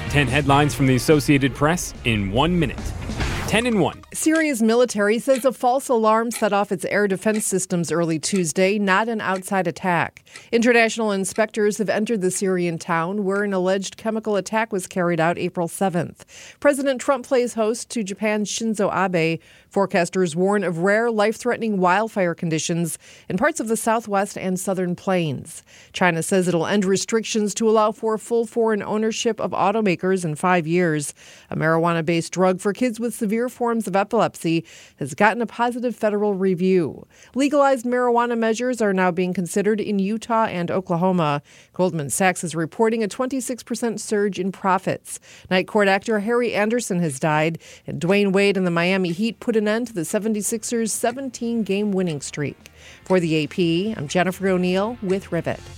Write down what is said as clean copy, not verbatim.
10 headlines from the Associated Press in 1 minute. 10 in 1. Syria's military says a false alarm set off its air defense systems early Tuesday, not an outside attack. International inspectors have entered the Syrian town where an alleged chemical attack was carried out April 7th. President Trump plays host to Japan's Shinzo Abe. Forecasters warn of rare, life-threatening wildfire conditions in parts of the southwest and southern plains. China says it'll end restrictions to allow for full foreign ownership of automakers in 5 years. A marijuana-based drug for kids with severe forms of epilepsy has gotten a positive federal review. Legalized marijuana measures are now being considered in Utah and Oklahoma. Goldman Sachs is reporting a 26% surge in profits. Night Court actor Harry Anderson has died, and Dwayne Wade and the Miami Heat put an end to the 76ers' 17-game winning streak. For the AP, I'm Jennifer O'Neill with Rivet.